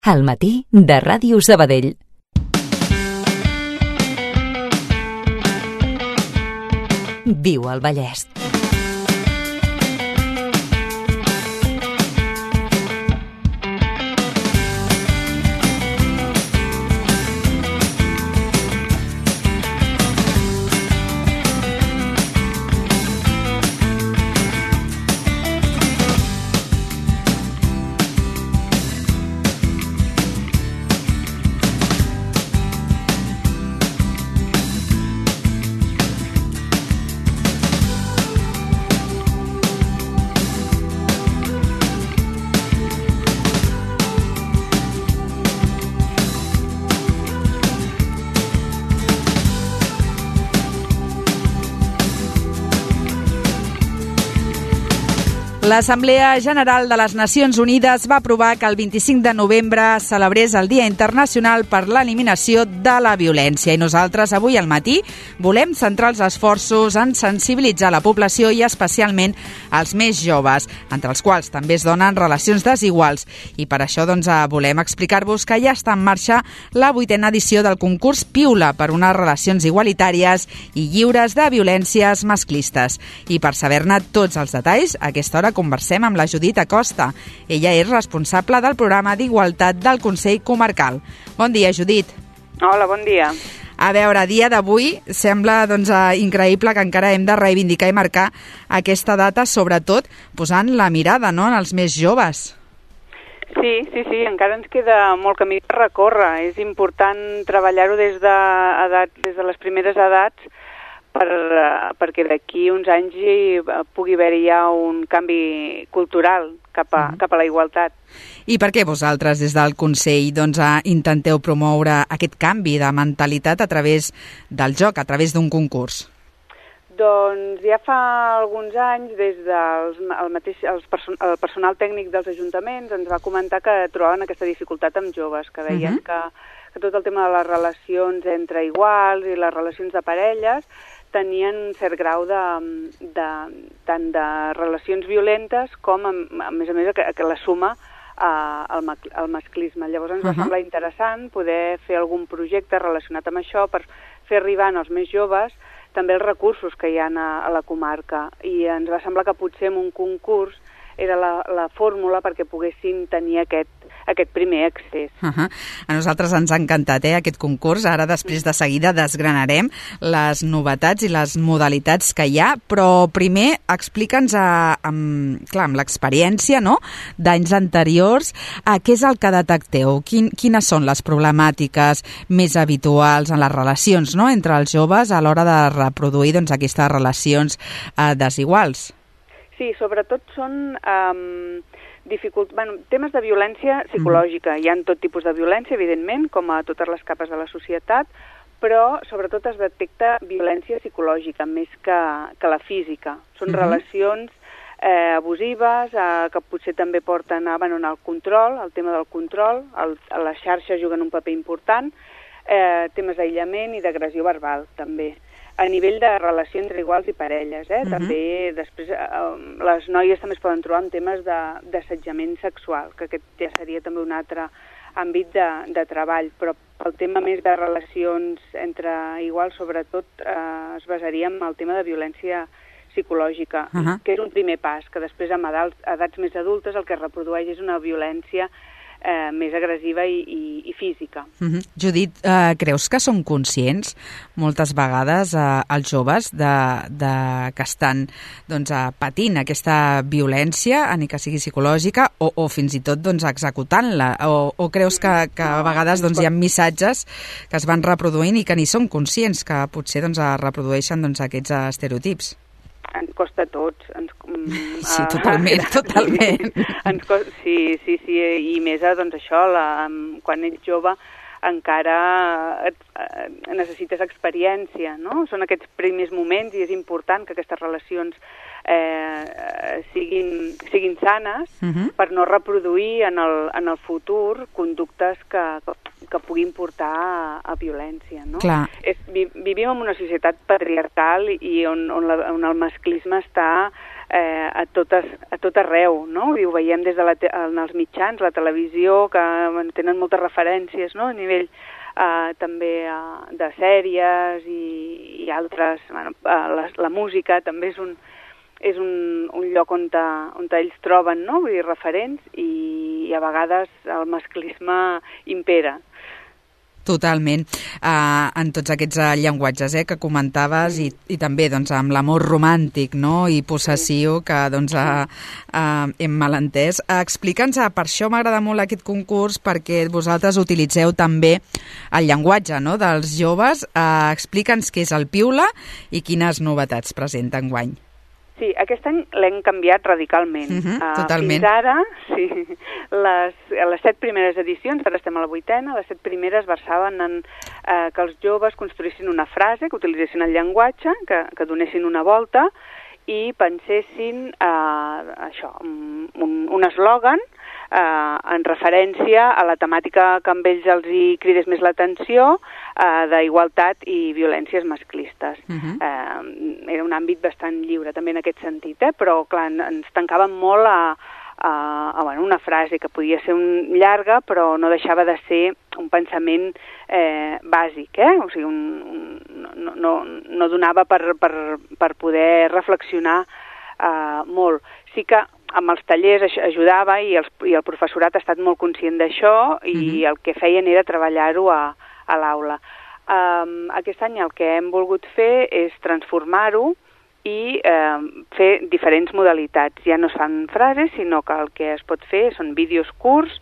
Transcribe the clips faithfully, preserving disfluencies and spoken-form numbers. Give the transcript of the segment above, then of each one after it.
Al matí de Ràdio Sabadell. Viu al Vallès. L'Assemblea General de les Nacions Unides va aprovar que el vint-i-cinc de novembre celebrés el Dia Internacional per l'Eliminació de la Violència. I nosaltres avui al matí volem centrar els esforços en sensibilitzar la població i especialment els més joves, entre els quals també es donen relacions desiguals. I per això doncs, volem explicar-vos que ja està en marxa la vuitena edició del concurs Piula per unes relacions igualitàries i lliures de violències masclistes. I per saber-ne tots els detalls, a aquesta hora conversem amb la Judit Acosta. Ella és responsable del programa d'Igualtat del Consell Comarcal. Bon dia, Judit. Hola, bon dia. A veure, dia d'avui sembla doncs, increïble que encara hem de reivindicar i marcar aquesta data, sobretot posant la mirada, no?, en els més joves. Sí, sí, sí, encara ens queda molt camí per recórrer. És important treballar-ho des de, edat, des de les primeres edats per, perquè d'aquí uns anys hi pugui haver-hi ja un canvi cultural cap a, mm. cap a la igualtat. I per què vosaltres, des del Consell, doncs, intenteu promoure aquest canvi de mentalitat a través del joc, a través d'un concurs? Doncs ja fa alguns anys, des del el mateix, els person, el personal tècnic dels ajuntaments ens va comentar que trobaven aquesta dificultat amb joves, que deien uh-huh. que, que tot el tema de les relacions entre iguals i les relacions de parelles tenien un cert grau de, de, tant de relacions violentes com, a, a més a més, que, que la suma uh, al, al masclisme. Llavors ens va uh-huh. semblar interessant poder fer algun projecte relacionat amb això per fer arribar als més joves també els recursos que hi ha a, a la comarca. I ens va semblar que potser en un concurs era la, la fórmula perquè poguessin tenir aquest, aquest primer accés. Uh-huh. A nosaltres ens ha encantat eh, aquest concurs. Ara, després de seguida, desgranarem les novetats i les modalitats que hi ha, però primer explica'ns, a, amb, clar, amb l'experiència, no?, d'anys anteriors, a què és el que detecteu? Quin, quines són les problemàtiques més habituals en les relacions, no?, entre els joves a l'hora de reproduir doncs, aquestes relacions eh, desiguals? Sí, sobretot són um, dificult... bueno, temes de violència psicològica. Mm. Hi ha tot tipus de violència, evidentment, com a totes les capes de la societat, però sobretot es detecta violència psicològica més que, que la física. Són mm-hmm. relacions eh, abusives, eh, que potser també porten a, bueno, al control, el tema del control, el, a les xarxes juguen un paper important, eh, temes d'aïllament i d'agressió verbal, també. A nivell de relació entre iguals i parelles, eh? Uh-huh. També després eh, les noies també es poden trobar en temes d'assetjament sexual, que aquest ja seria també un altre àmbit de, de treball, però el tema més de relacions entre iguals, sobretot, eh, es basaria en el tema de violència psicològica, uh-huh. que és un primer pas, que després amb edats, edats més adultes el que es reprodueix és una violència Eh, més agressiva i, i, i física. Uh-huh. Judit, eh, creus que són conscients moltes vegades eh, els joves de, de que estan doncs, eh, patint aquesta violència, ni que sigui psicològica, o, o fins i tot doncs, executant-la? O, o creus que, que a vegades doncs, hi ha missatges que es van reproduint i que ni són conscients que potser doncs, es reprodueixen doncs, aquests estereotips? Ens costa a tots. Ens, sí, totalment, totalment. Ens costa, sí, sí, sí, i més doncs això, la, quan ets jove encara et, et, necessites experiència, no? Són aquests primers moments i és important que aquestes relacions eh, siguin, siguin sanes uh-huh. per no reproduir en el, en el futur conductes que, que puguin portar a, a violència, no? Clar. És, vi, vivim en una societat patriarcal i on, on, la, on el masclisme està eh, a, totes, a tot arreu, no? I ho veiem des de la te en els mitjans, la televisió, que bueno, tenen moltes referències, no? A nivell eh, també eh, de sèries i, i altres, bueno, eh, la, la música també és un, és un, un lloc on, te, on te ells troben, no? Vull dir, referents, i, i a vegades el masclisme impera. Totalment, uh, en tots aquests uh, llenguatges eh, que comentaves i, i també doncs, amb l'amor romàntic, no? I possessiu que doncs, uh, uh, hem malentès. Uh, Explica'ns, uh, per això m'agrada molt aquest concurs, perquè vosaltres utilitzeu també el llenguatge, no? dels joves. Uh, Explica'ns què és el Piula i quines novetats presenta enguany. Sí, aquest any l'hem canviat radicalment. Uh-huh, uh, totalment. Fins ara, sí, les, les set primeres edicions, ara estem a la vuitena, les set primeres versaven en uh, que els joves construïssin una frase, que utilitzessin el llenguatge, que, que donessin una volta i pensessin uh, això, un, un eslògan Uh, en referència a la temàtica que amb ells els hi cridés més l'atenció, uh, d'igualtat i violències masclistes. Uh-huh. uh, era un àmbit bastant lliure també en aquest sentit, eh? Però clar, ens tancàvem molt a, a, a bueno, una frase que podia ser un, llarga, però no deixava de ser un pensament eh, bàsic, eh? O sigui, un, un, no, no, no donava per, per, per poder reflexionar uh, molt. Sí que amb els tallers ajudava i, els, i el professorat ha estat molt conscient d'això i uh-huh. el que feien era treballar-ho a, a l'aula. Um, aquest any el que hem volgut fer és transformar-ho i um, fer diferents modalitats. Ja no es fan frases, sinó que el que es pot fer són vídeos curts,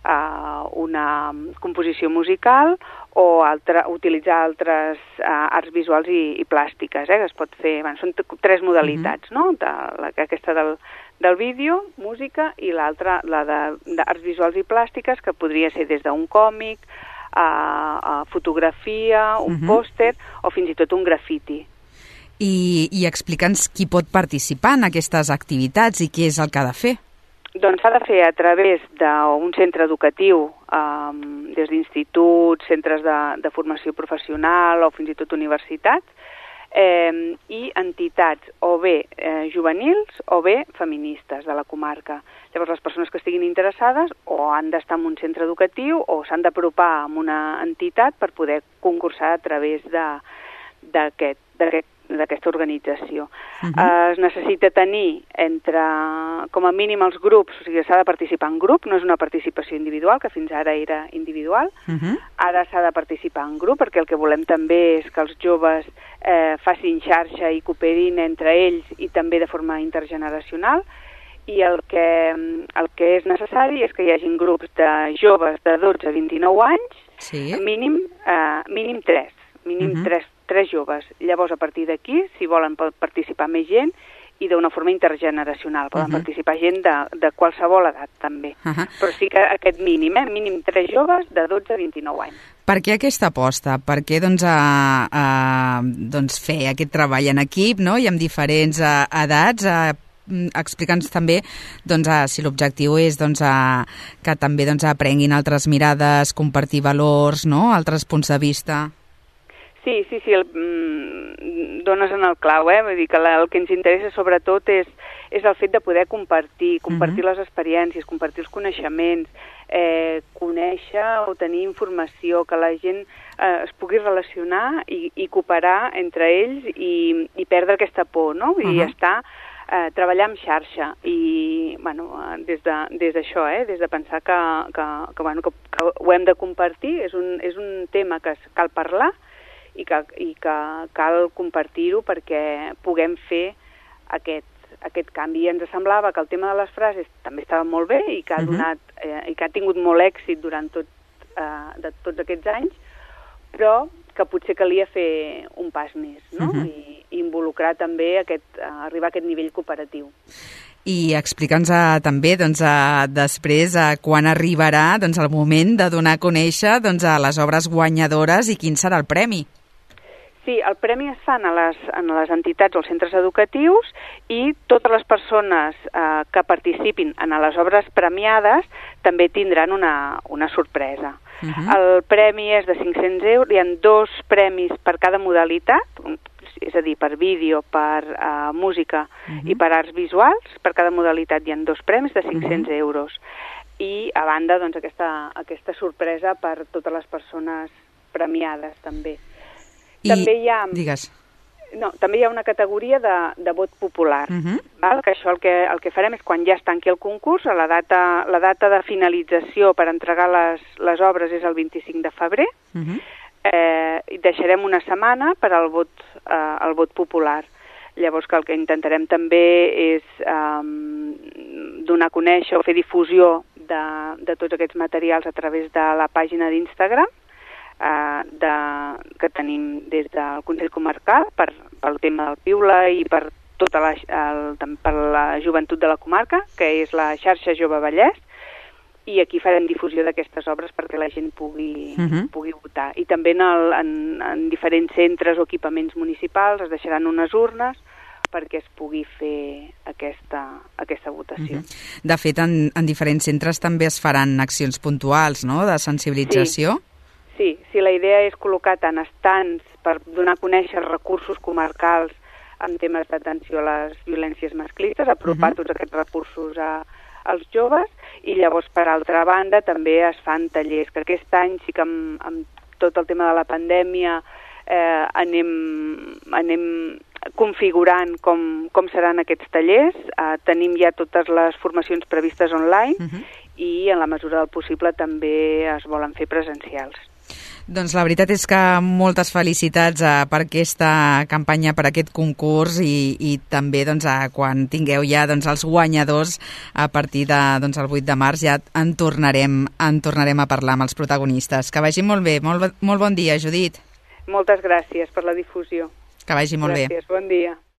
uh, una composició musical o altra, utilitzar altres uh, arts visuals i, i plàstiques, eh, que es pot fer. Bueno, són tres modalitats, uh-huh. no? De, la, aquesta del del vídeo, música, i l'altra, la d'arts visuals i plàstiques, que podria ser des d'un còmic, a, a fotografia, un uh-huh. pòster o fins i tot un grafiti. I, i explica'ns qui pot participar en aquestes activitats i què és el que ha de fer. Doncs s'ha de fer a través d'un centre educatiu, um, des d'instituts, centres de, de formació professional o fins i tot universitats, Eh, i entitats o bé eh, juvenils o bé feministes de la comarca. Llavors les persones que estiguin interessades o han d'estar en un centre educatiu o s'han d'apropar a una entitat per poder concursar a través d'aquesta aquest, organització. Uh-huh. eh, es necessita tenir entre, com a mínim els grups, o sigui, s'ha de participar en grup, no és una participació individual, que fins ara era individual. Uh-huh. Ara s'ha de participar en grup, perquè el que volem també és que els joves eh, facin xarxa i cooperin entre ells i també de forma intergeneracional, i el que, el que és necessari és que hi hagin grups de joves de dotze a vint-i-nou anys, sí. mínim, eh, mínim tres, mínim uh-huh. tres, tres joves. Llavors, a partir d'aquí, si volen, pot participar més gent i d'una forma intergeneracional. Poden uh-huh. participar gent de, de qualsevol edat, també. Uh-huh. Però sí que aquest mínim, eh? mínim tres joves de dotze a vint-i-nou anys. Per què aquesta aposta? Per què doncs, a, a, doncs, fer aquest treball en equip, no? I amb diferents a, edats, a, explica'ns també doncs, a, si l'objectiu és doncs, a, que també doncs, aprenguin altres mirades, compartir valors, no? Altres punts de vista. Sí, sí, sí, el, mm, dones en el clau, eh? Vull dir que la, el que ens interessa sobretot és, és el fet de poder compartir, compartir uh-huh. les experiències, compartir els coneixements, eh, conèixer o tenir informació, que la gent eh, es pugui relacionar i, i cooperar entre ells i, i perdre aquesta por, no? Vull dir, uh-huh. estar, eh, treballar en xarxa i, bueno, des de, des d'això, eh? Des de pensar que, que, que, bueno, que, que ho hem de compartir, és un, és un tema que cal parlar, i que, i que cal compartir-ho perquè puguem fer aquest, aquest canvi. I ens semblava que el tema de les frases també estava molt bé i que ha, donat, eh, i que ha tingut molt èxit durant tot, eh, de tots aquests anys, però que potser calia fer un pas més, no? Uh-huh. I, i involucrar també aquest, eh, arribar a aquest nivell cooperatiu. I explica'ns uh, també, doncs, uh, després, uh, quan arribarà doncs, el moment de donar a conèixer doncs, uh, les obres guanyadores i quin serà el premi. Sí, el premi es fan a les, a les entitats o als centres educatius i totes les persones eh, que participin en les obres premiades també tindran una, una sorpresa. Uh-huh. El premi és de cinc-cents euros, hi ha dos premis per cada modalitat, és a dir, per vídeo, per uh, música uh-huh. i per arts visuals. Per cada modalitat hi ha dos premis de cinc-cents uh-huh. euros. I, a banda, doncs, aquesta, aquesta sorpresa per totes les persones premiades, també. I, també hi ha, digues. No, també hi ha una categoria de, de vot popular, uh-huh. val? Que això el que, el que farem és quan ja es tanqui el concurs, a la data, la data de finalització per entregar les, les obres és el vint-i-cinc de febrer, uh-huh. eh, i deixarem una setmana per al vot, eh, al vot popular. Llavors que el que intentarem també és eh, donar a conèixer o fer difusió de, de tots aquests materials a través de la pàgina d'Instagram, Uh, de, que tenim des del Consell Comarcal per, pel tema del Piula i per tota la, el, per la joventut de la comarca, que és la xarxa Jove Vallès, i aquí farem difusió d'aquestes obres perquè la gent pugui, uh-huh. pugui votar. I també en, el, en, en diferents centres o equipaments municipals es deixaran unes urnes perquè es pugui fer aquesta, aquesta votació. Uh-huh. De fet, en, en diferents centres també es faran accions puntuals, no?, de sensibilització. Sí. Sí, sí, la idea és col·locar tant estants per donar a conèixer recursos comarcals en temes d'atenció a les violències masclistes, apropar uh-huh. tots aquests recursos a, als joves, i llavors, per altra banda, també es fan tallers, que aquest any sí que amb, amb tot el tema de la pandèmia eh, anem, anem configurant com, com seran aquests tallers. Eh, tenim ja totes les formacions previstes online uh-huh. i, en la mesura del possible, també es volen fer presencials. Doncs la veritat és que moltes felicitats eh, per aquesta campanya, per aquest concurs, i, i també doncs, eh, quan tingueu ja doncs, els guanyadors a partir de, doncs, el vuit de març ja en tornarem, en tornarem a parlar amb els protagonistes. Que vagi molt bé. Molt, molt bon dia, Judit. Moltes gràcies per la difusió. Que vagi molt gràcies, bé. Gràcies, bon dia.